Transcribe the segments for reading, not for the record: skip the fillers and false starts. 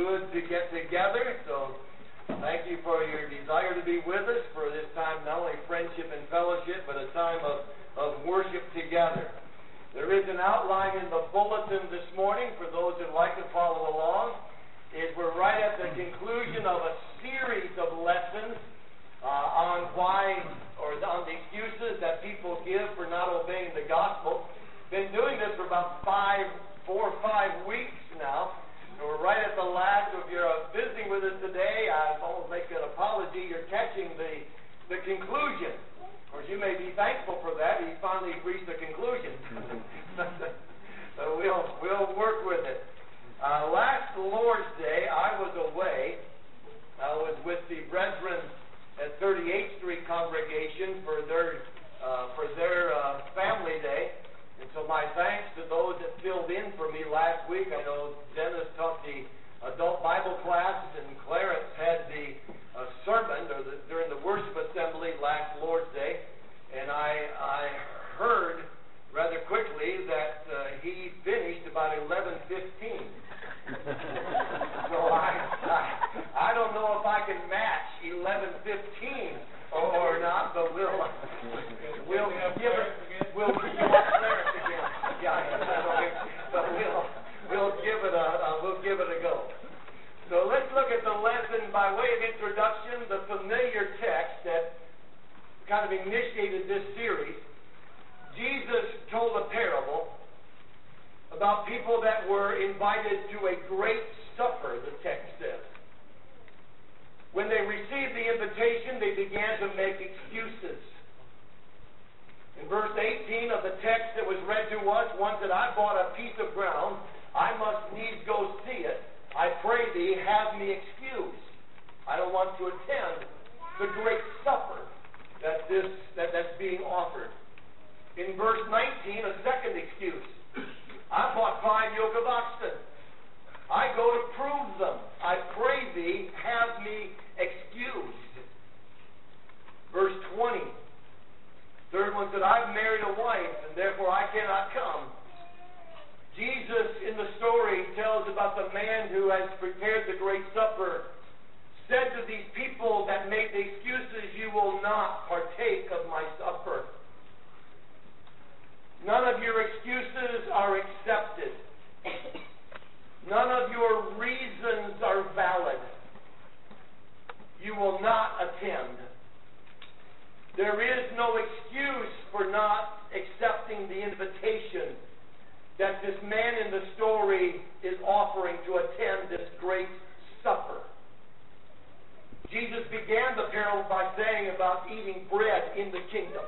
good to get together. So thank you for your desire to be with us for this time, not only friendship and fellowship, but a time of worship together. There is an outline in the bulletin this morning for those who'd like to follow along. We're right at the conclusion of a series of lessons on the excuses that people give for not obeying the gospel. Been doing this for about 4 or 5 weeks now. So we're right at the last. If you're visiting with us today, I almost make an apology. You're catching the conclusion. Of course, you may be thankful for that. He finally reached the conclusion. So we'll work with it. Last Lord's Day, I was away. I was with the brethren at 38th Street congregation for their family day. And so my thanks to those that filled in for me last week. I know Dennis taught the adult Bible class, and Clarence had the sermon during the worship assembly last Lord's Day. And I heard rather quickly that he finished about 11:15. So I don't know if I can match 11:15 or not, but we'll give it. We'll give Clarence again. Yeah, but we'll give it a go. So let's look at the lesson by way of introduction, the familiar text that kind of initiated this series. Jesus told a parable about people that were invited to a great supper, the text says. When they received the invitation, they began to make excuses. In verse 18 of the text that was read to us, one said, I bought a piece of ground. I must needs go see it. I pray thee, have me excused. I don't want to attend the great supper that's being offered. In verse 19, a second excuse. I bought 5 yoke of oxen. I go to prove them. I pray thee, have me excused. Verse 20. Third one said, I've married a wife, and therefore I cannot come. Jesus, in the story, tells about the man who has prepared the great supper, said to these people that made the excuses, you will not partake of my supper. None of your excuses are accepted. None of your reasons are valid. You will not attend. There is no excuse for not accepting the invitation that this man in the story is offering to attend this great supper. Jesus began the parable by saying about eating bread in the kingdom.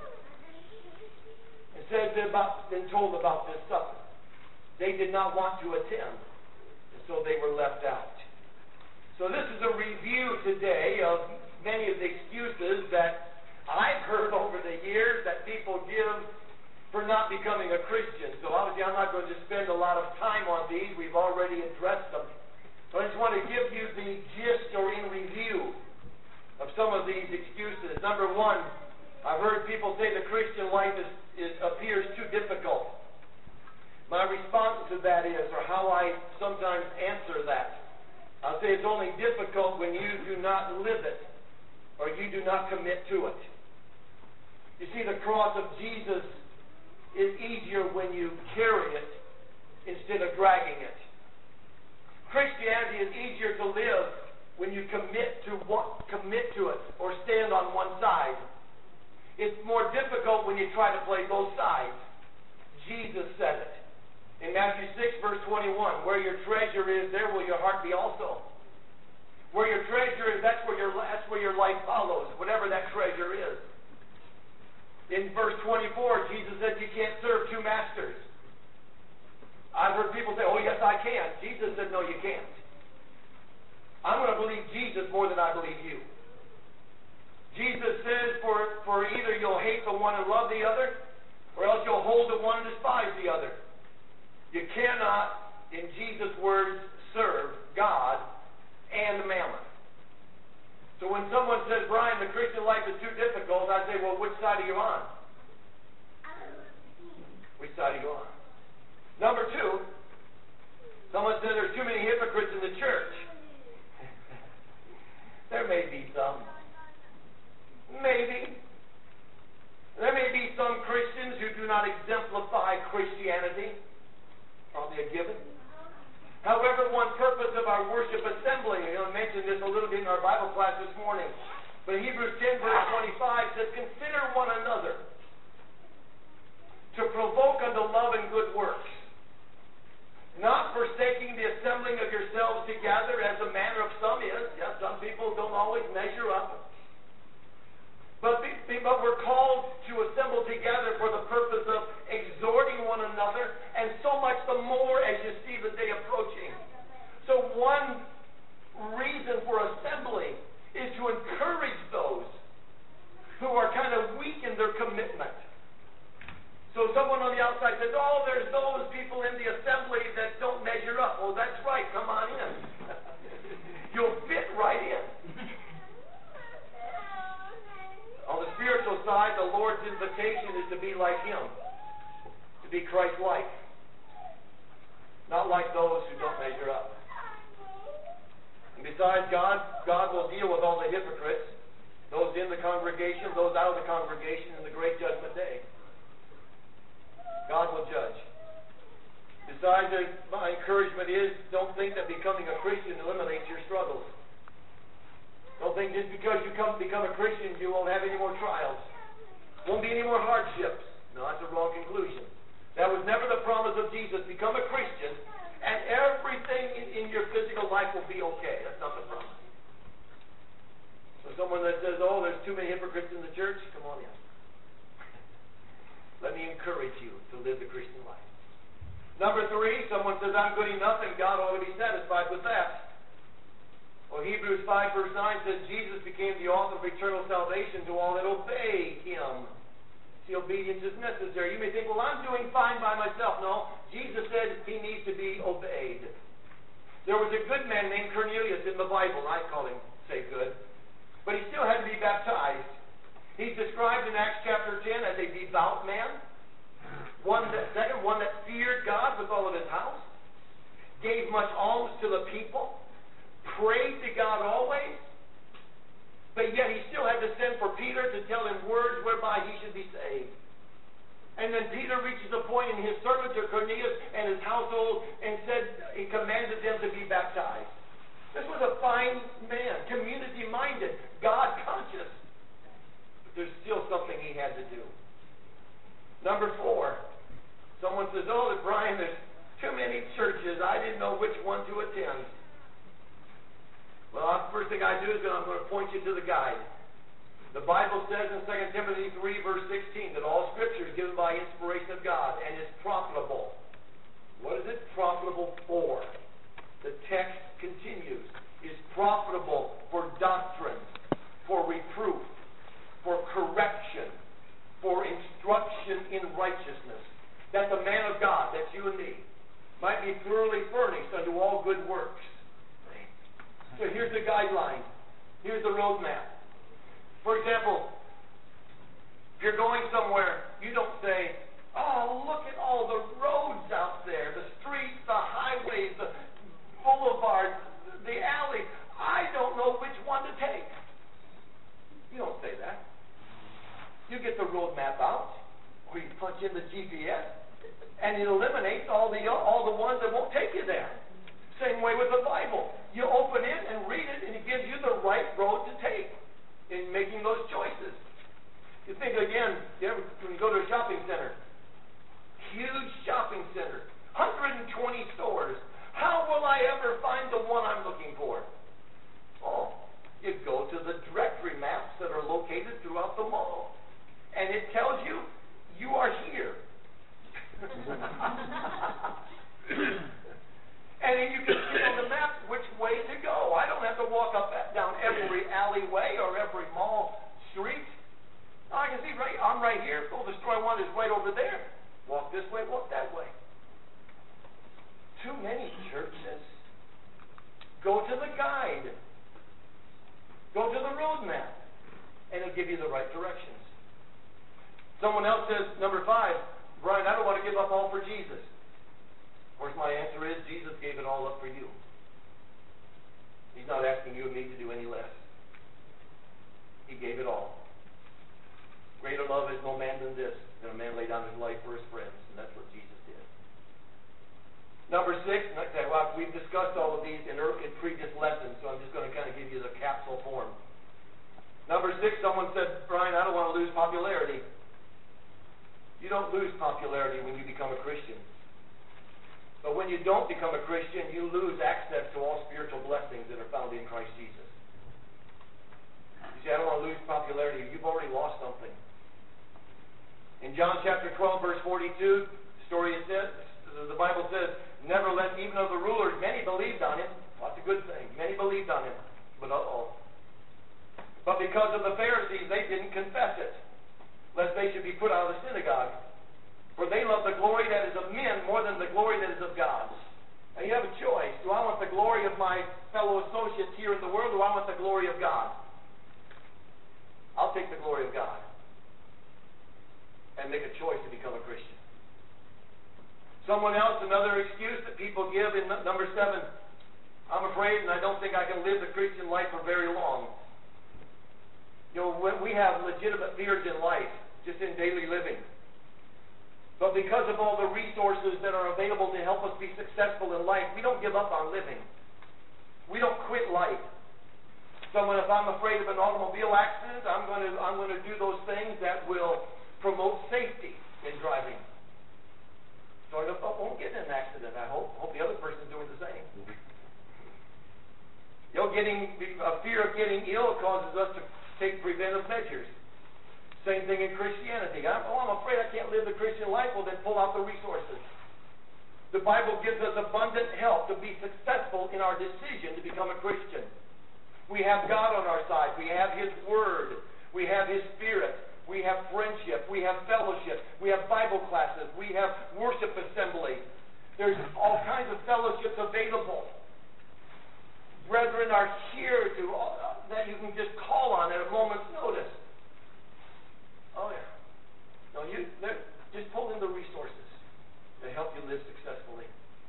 It says been told about this supper. They did not want to attend, and so they were left out. So this is a review today of many of the excuses that I've heard over the years that people give for not becoming a Christian. So obviously I'm not going to spend a lot of time on these. We've already addressed them. So I just want to give you the gist or in review of some of these excuses. Number one, I've heard people say the Christian life appears too difficult. My response to that is, or how I sometimes answer that, I'll say it's only difficult when you do not live it or you do not commit to it. You see, the cross of Jesus is easier when you carry it instead of dragging it. Christianity is easier to live when you commit to it or stand on one side. It's more difficult when you try to play both sides. Jesus said it. In Matthew 6, verse 21, where your treasure is, there will your heart be also. Where your treasure is, that's where your life follows, whatever that treasure is. In verse 24, Jesus said you can't serve 2 masters. I've heard people say, oh yes, I can. Jesus said, no, you can't. I'm going to believe Jesus more than I believe you. Jesus says, for either you'll hate the one and love the other, or else you'll hold the one and despise the other. You cannot, in Jesus' words, serve God and mammon. So when someone says, Brian, the Christian life is too difficult, I say, well, which side are you on? Which side are you on? Number 2, someone said there's too many hypocrites in the church. assembling. I mentioned this a little bit in our Bible class this morning. But Hebrews 10 verse 25 says, consider one another to provoke unto love and good works, not forsaking the assembling of yourselves together as the manner of some is. Yes, some people don't always measure up. But we're called to assemble together for the purpose of exhorting one another, and so much the more as you see the day approaching. So one reason for assembling is to encourage those who are kind of weak in their commitment. So someone on the outside says, oh, there's those people in the assembly that don't measure up. Well, that's right. Come on in. You'll fit right in. On the spiritual side, the Lord's invitation is to be like Him, to be Christ-like, not like those who don't measure up. And besides, God will deal with all the hypocrites, those in the congregation, those out of the congregation in the great judgment day. God will judge. Besides, my encouragement is, don't think that becoming a Christian eliminates your struggles. Don't think just because you become a Christian, you won't have any more trials. Won't be any more hardships. No, that's a wrong conclusion. That was never the promise of Jesus. Become a Christian, and everything in your physical life will be okay. That's not the promise. So someone that says, oh, there's too many hypocrites in the church, come on in. Let me encourage you to live the Christian life. Number 3, someone says, I'm good enough, and God ought to be satisfied with that. Well, Hebrews 5 verse 9 says, Jesus became the author of eternal salvation to all that obey Him. See, obedience is necessary. You may think, well, I'm doing fine by myself. No, Jesus said He needs to be obeyed. There was a good man named Cornelius in the Bible. I call him, say good. But he still had to be baptized. He's described in Acts chapter 10 as a devout man. One that feared God with all of his house. Gave much alms to the people. Prayed to God always. But yet he still had to send for Peter to tell him words whereby he should be saved. And then Peter reaches a point in his sermon to Cornelius and his household and said, he commanded them to be baptized. This was a fine man, community-minded, God-conscious. But there's still something he had to do. Number 4, someone says, oh, Brian, there's too many churches. I didn't know which one to attend. Well, first thing I do is I'm going to point you to the guide. The Bible says in 2 Timothy 3, verse 16, that all Scripture is given by inspiration of God and is profitable. What is it profitable for? The text continues. Is profitable for doctrine, for reproof, for correction, for instruction in righteousness. That the man of God, that's you and me, might be thoroughly furnished unto all good works. So here's the guideline. Here's the roadmap. For example, if you're going somewhere, you don't say, oh, look at all the roads out there, the streets, the highways, the boulevards, the alleys. I don't know which one to take. You don't say that. You get the roadmap out, or you punch in the GPS, and it eliminates all the ones that won't take you there. Same way with the Bible. You open it and read it, and it gives you the right road to take in making those choices. You think again, when you go to a shopping center, huge shopping center, 120 stores. How will I ever find the one I'm looking for? Oh, you go to the directory maps that are located throughout the mall, and it tells you, you are here. And then you can see on the map which way to go. I don't have to walk up down every alleyway or every mall street. No, I can see I'm right here. Oh, the store I want is right over there. Walk this way, walk that way. Too many churches. Go to the guide. Go to the roadmap. And it'll give you the right directions. Someone else says, number 5, Brian, I don't want to give up all for Jesus. Of course, my answer is Jesus gave it all up for you. He's not asking you and me to do any less. He gave it all. Greater love is no man than this, than a man lay down his life for his friends. And that's what Jesus did. Number 6, and I say, well, we've discussed all of these in previous lessons, so I'm just going to kind of give you the capsule form. Number 6, someone said, Brian, I don't want to lose popularity. You don't lose popularity when you become a Christian. But when you don't become a Christian, you lose access to all spiritual blessings that are found in Christ Jesus. You say, I don't want to lose popularity. You've already lost something. In John chapter 12, verse 42, the Bible says, nevertheless, even of the rulers, many believed on him. That's a good thing. Many believed on him. But But because of the Pharisees, they didn't confess it, lest they should be put out of the synagogue. For they love the glory that is of men more than the glory that is of God. Now you have a choice. Do I want the glory of my fellow associates here in the world, or do I want the glory of God? I'll take the glory of God and make a choice to become a Christian. Someone else, another excuse that people give in number 7, I'm afraid and I don't think I can live the Christian life for very long. You know, when we have legitimate fears in life, just in daily living. But because of all the resources that are available to help us be successful in life, we don't give up on living. We don't quit life. If I'm afraid of an automobile accident, I'm going to do those things that will promote safety in driving. So I won't get in an accident, I hope. I hope the other person's doing the same. You know, a fear of getting ill causes us to take preventive measures. Same thing in Christianity. I'm afraid I can't live the Christian life. Well, then pull out the resources. The Bible gives us abundant help to be successful in our decision to become a Christian. We have God on our side. We have His Word. We have His Spirit. We have friendship. We have fellowship. We have Bible classes. We have worship assembly. There's all kinds of fellowships available. Brethren are here that you can just call on at a moment's notice. Oh, yeah. No, just pull in the resources to help you live successfully.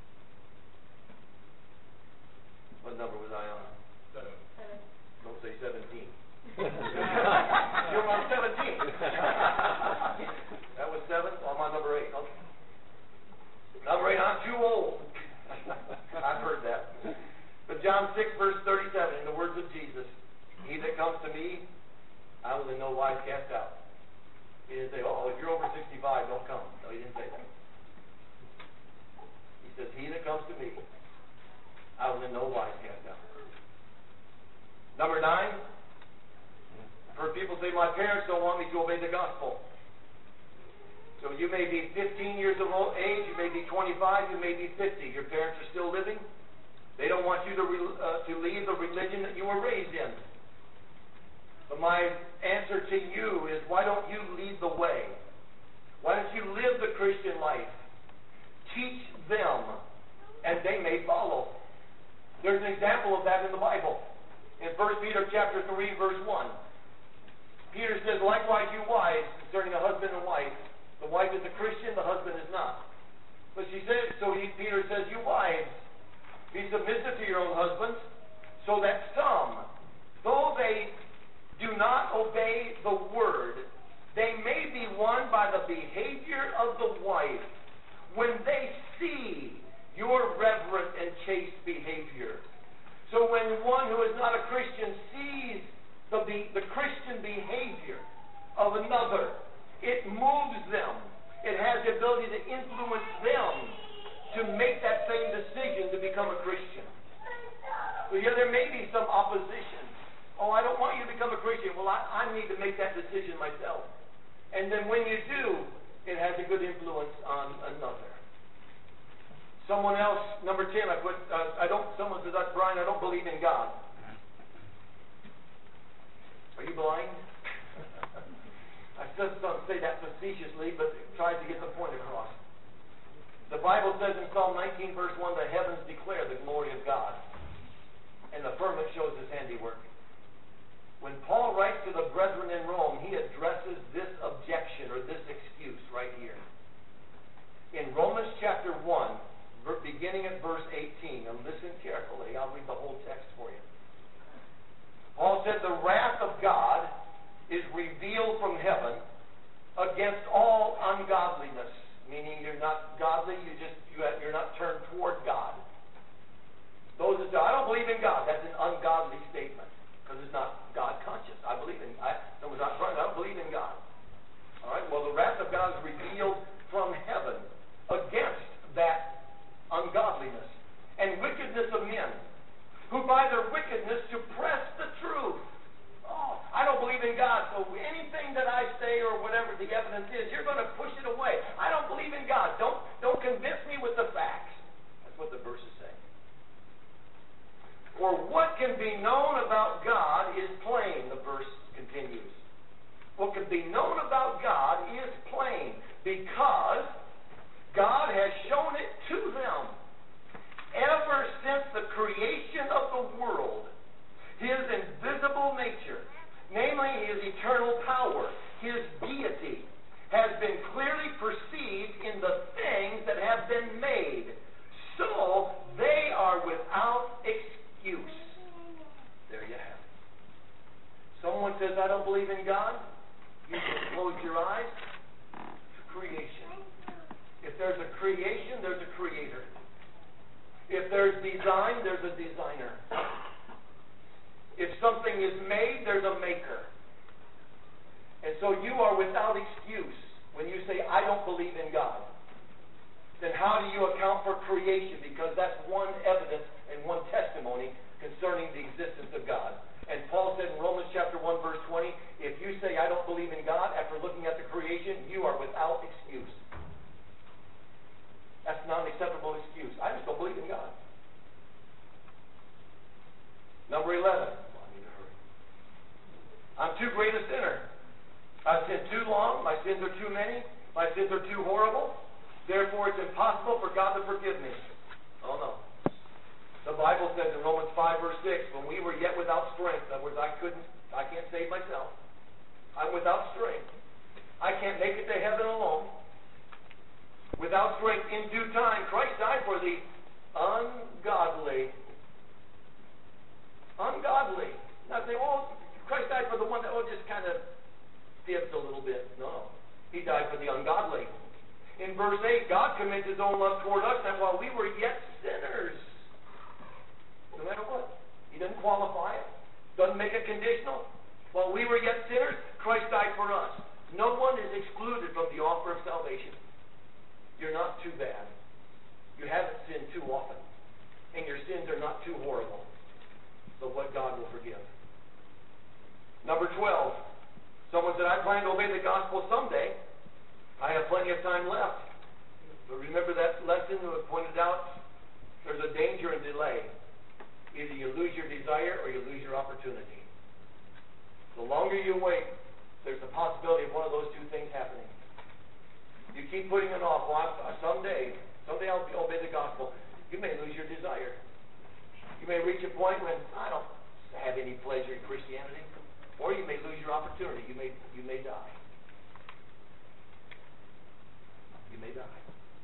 What number was I on? 7. Don't say 17. You're on 17. That was 7? Well, I'm on number 8. Okay. Number 8, I'm too old. I've heard that. But John 6, verse 37, in the words of Jesus, he that comes to me, I will in no wise cast out. He didn't say, if you're over 65, don't come. No, he didn't say that. He says, he that comes to me, I will in no wise cast out. Number 9, I've heard people say, my parents don't want me to obey the gospel. So you may be 15 years of age, you may be 25, you may be 50. Your parents are still living. They don't want you to leave the religion that you were raised in. But my answer to you is, why don't you lead the way? Why don't you live the Christian life? Teach them, and they may follow. There's an example of that in the Bible. In 1 Peter chapter 3, verse 1. Peter says, likewise you wives, concerning a husband and wife. The wife is a Christian, the husband is not. But Peter says, you wives, be submissive to your own husbands, so that some, though they do not obey the word, they may be won by the behavior of the wife when they see your reverent and chaste behavior. So when one who is not a Christian sees the Christian behavior of another, it moves them. It has the ability to influence them to make that same decision to become a Christian. So yeah, there may be some opposition. I don't want you to become a Christian. Well, I need to make that decision myself. And then when you do, it has a good influence on another. Someone else, number 10, someone says, Brian, I don't believe in God. Are you blind? I just don't say that facetiously, but tries to get the point across. The Bible says in Psalm 19, verse 1, the heavens declare the glory of God, and the firmament shows His handiwork. When Paul writes to the brethren in Rome, he addresses this objection or this excuse right here. In Romans chapter 1, beginning at verse 18, and listen carefully, I'll read the whole text for you. Paul said, the wrath of God is revealed from heaven against all ungodliness, meaning your you're not godly, you're not turned toward God. Those that say, I don't believe in God, that's an ungodly statement, because it's not God conscious. Someone's not right, I don't believe in God. All right, well, the wrath of God is revealed from heaven against that ungodliness and wickedness of men, who by their wickedness suppress the truth. Oh, I don't believe in God, so anything that I say or whatever the evidence is, you're going to push it away. I don't believe in God. Don't convince me with the facts. That's what the verse is saying. For what can be known about God is plain, the verse continues. What can be known about God is plain, because God has shown it to them. Ever since the creation of the world, His invisible nature, namely His eternal power, His deity, has been clearly perceived in the things that have been made. So they are without excuse. There you have it. Someone says, I don't believe in God. You can close your eyes. It's a creation. If there's a creation, there's a creator. If there's design, there's a designer. If something is made, there's a maker. And so you are without excuse when you say, I don't believe in God. Then how do you account for creation? Because that's one evidence and one testimony concerning the existence of God. And Paul said in Romans chapter 1, verse 20, if you say, I don't believe in God, after looking at the creation, you are without excuse. That's not an acceptable excuse. I just don't believe in God. Number 11. I need to hurry. I'm too great a sinner. I've sinned too long. My sins are too many. My sins are too horrible. Therefore, it's impossible for God to forgive me. Oh, no. The Bible says in Romans 5, verse 6, when we were yet without strength, in other words, I can't save myself. I'm without strength. I can't make it to heaven alone. Without strength, in due time, Christ died for the ungodly. Ungodly. Not saying, Christ died for the one that just kind of fibs a little bit. No. He died for the ungodly. In verse 8, God commends His own love toward us, that while we were yet sinners, no matter what, He doesn't qualify it, doesn't make it conditional. While we were yet sinners, Christ died for us. No one is excluded from the offer of salvation. You're not too bad. You haven't sinned too often. And your sins are not too horrible. So what God will forgive. Number 12. Someone said, I plan to obey the gospel someday. I have plenty of time left. But remember that lesson that was pointed out? There's a danger in delay. Either you lose your desire or you lose your opportunity. The longer you wait, there's the possibility of one of those two things happening. You keep putting it off. Well, someday I'll obey the gospel. You may lose your desire. You may reach a point when I don't have any pleasure in Christianity, or you may lose your opportunity. You may die. You may die.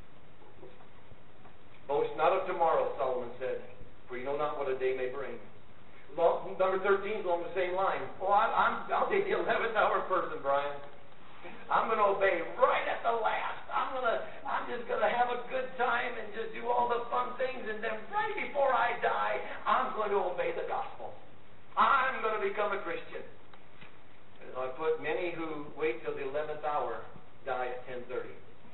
Boast not of tomorrow, Solomon said, for you know not what a day may bring. Number 13 is along the same line. I'll be the 11th hour person, Brian. I'm going to obey right at the last. I'm just going to have a good time and just do all the fun things, and then right before I die, I'm going to obey the gospel. I'm going to become a Christian. As I put, many who wait till the 11th hour die at 10:30.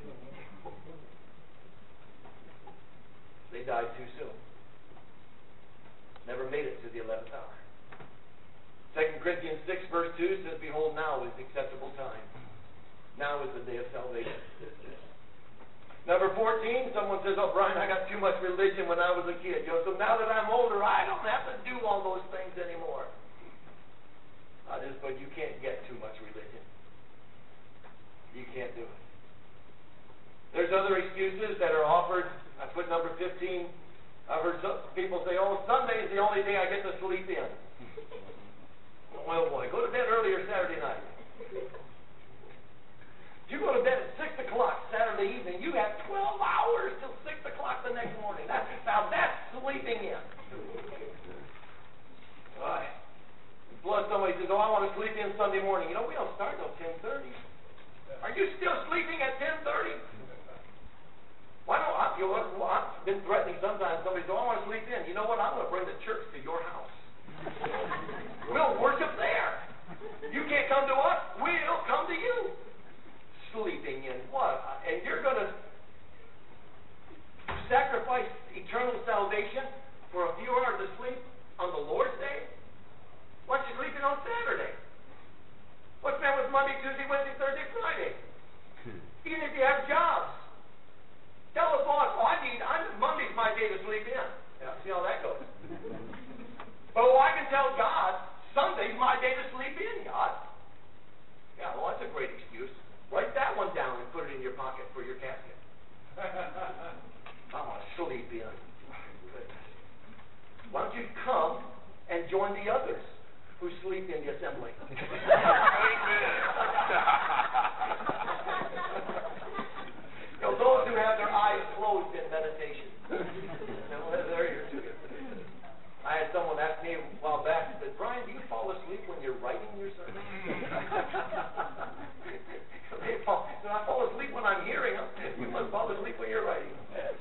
They died too soon. Never made it to the 11th hour. 2 Corinthians 6, verse 2 says, behold, now is the acceptable time. Now is the day of salvation. Number 14, someone says, oh, Brian, I got too much religion when I was a kid. So now that I'm older, I don't have to do all those things anymore. But you can't get too much religion. You can't do it. There's other excuses that are offered. I put number 15. I've heard some people say, oh, Sunday is the only day I get to sleep in. Well, boy, go to bed earlier Saturday night. You go to bed at 6 o'clock Saturday evening, you have 12 hours till 6 o'clock the next morning. That's sleeping in. All right. Plus somebody says, oh, I want to sleep in Sunday morning. You know, we don't start till 10:30. Are you still sleeping at 10:30? I've been threatening sometimes. Somebody says, "Oh, I want to sleep in." You know what? I'm going to bring the church to your house. We'll worship there. You can't come to us. We'll come to you. Sleeping in what? And you're going to sacrifice eternal salvation for a few hours of sleep on the Lord's Day? Why don't you sleep in on Saturday? What's the matter with Monday, Tuesday, Wednesday, Thursday, Friday? Even if you have jobs. Tell the boss, Monday's my day to sleep in. Yeah, see how that goes. But I can tell God, Sunday's my day to sleep in, God. Yeah, well, that's a great excuse. Write that one down and put it in your pocket for your casket. I want to sleep in. Why don't you come and join the others who sleep in the assembly? Those who have their eyes closed in meditation. They're here too. I had someone ask me a while back, he said, "Brian, do you fall asleep when you're writing your sermon?" So I fall asleep when I'm hearing them. You must fall asleep when you're writing them.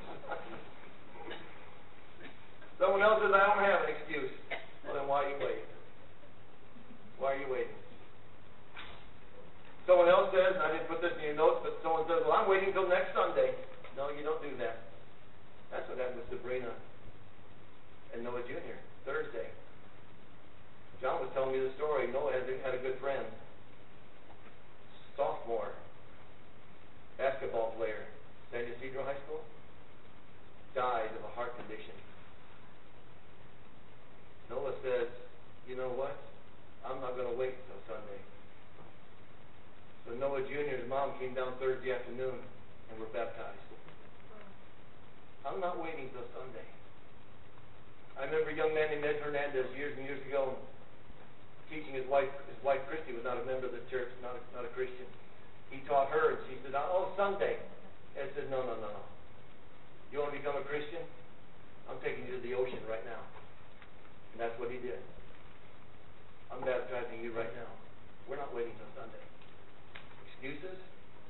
Someone else says, "I don't have an excuse." Well, then why are you waiting? Why are you waiting? Someone else says, and I didn't put this in your notes, but someone says, "Well, I'm waiting until next Sunday." No, you don't do that. That's what happened with Sabrina and Noah Jr. Thursday. John was telling me the story. Noah had a good friend, sophomore basketball player, San Ysidro High School, died of a heart condition. Noah says, "You know what? I'm not going to wait until Sunday." So Noah Jr.'s mom came down Thursday afternoon and were baptized. I'm not waiting till Sunday. I remember a young man named Ed Hernandez years and years ago teaching his wife. His wife Christy was not a member of the church, not a Christian. He taught her, and she said, "Oh, Sunday." Ed said, No. You want to become a Christian? I'm taking you to the ocean right now. And that's what he did. I'm baptizing you right now. We're not waiting till Sunday. Excuses?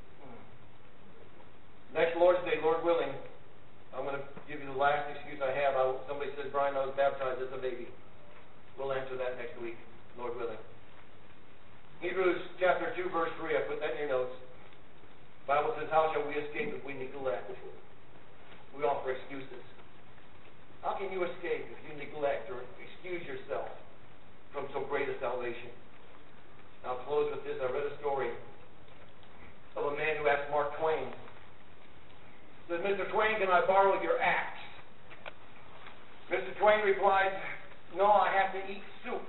Next Lord's Day, Lord willing, I'm going to give you the last excuse I have. Somebody said, "Brian, I was baptized as a baby." We'll answer that next week, Lord willing. Hebrews chapter 2, verse 3. I put that in your notes. The Bible says, "How shall we escape if we neglect?" We offer excuses. How can you escape if you neglect or excuse yourself from so great a salvation? I'll close with this. I read a story of a man who asked Mark Twain. He said, "Mr. Twain, can I borrow your axe?" Mr. Twain replied, "No, I have to eat soup."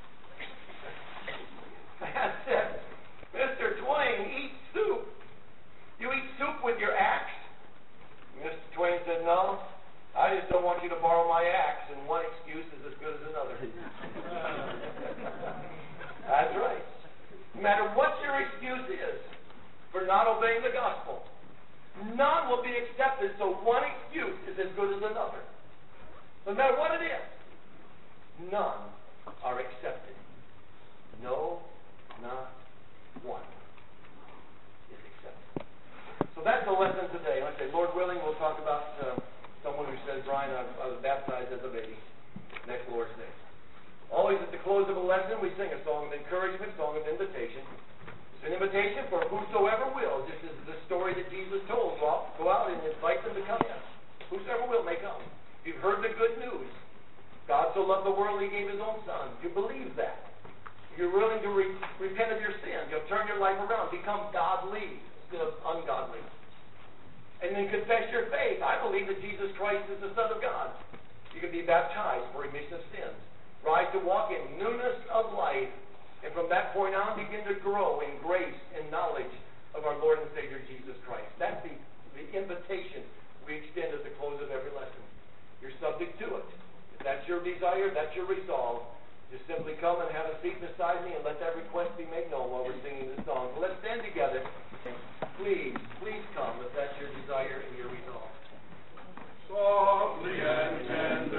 I said, "Mr. Twain, eat soup? You eat soup with your axe?" Mr. Twain said, "No, I just don't want you to borrow my axe, and one excuse is as good as another." That's right. No matter what your excuse is for not obeying the gospel, none will be accepted, so one excuse is as good as another. No matter what it is, none are accepted. No, not one is accepted. So that's the lesson today. Like I say, Lord willing, we'll talk about someone who says, "Brian, I was baptized as a baby," next Lord's Day. Always at the close of a lesson, we sing a song of encouragement, song of invitation. It's an invitation for whosoever will. This is the story that Jesus told. Go out and invite them to come in. Whosoever will may come. You've heard the good news. God so loved the world, He gave His own Son. You believe that. You're willing to repent of your sins. You'll turn your life around, become godly instead of ungodly. And then confess your faith. I believe that Jesus Christ is the Son of God. You can be baptized for remission of sins. Rise to walk in newness of life. And from that point on, begin to grow in grace and knowledge of our Lord and Savior Jesus Christ. That's the invitation we extend at the close of every lesson. You're subject to it. If that's your desire, that's your resolve, just simply come and have a seat beside me and let that request be made known while we're singing this song. So let's stand together. Please come if that's your desire and your resolve. Softly and tenderly.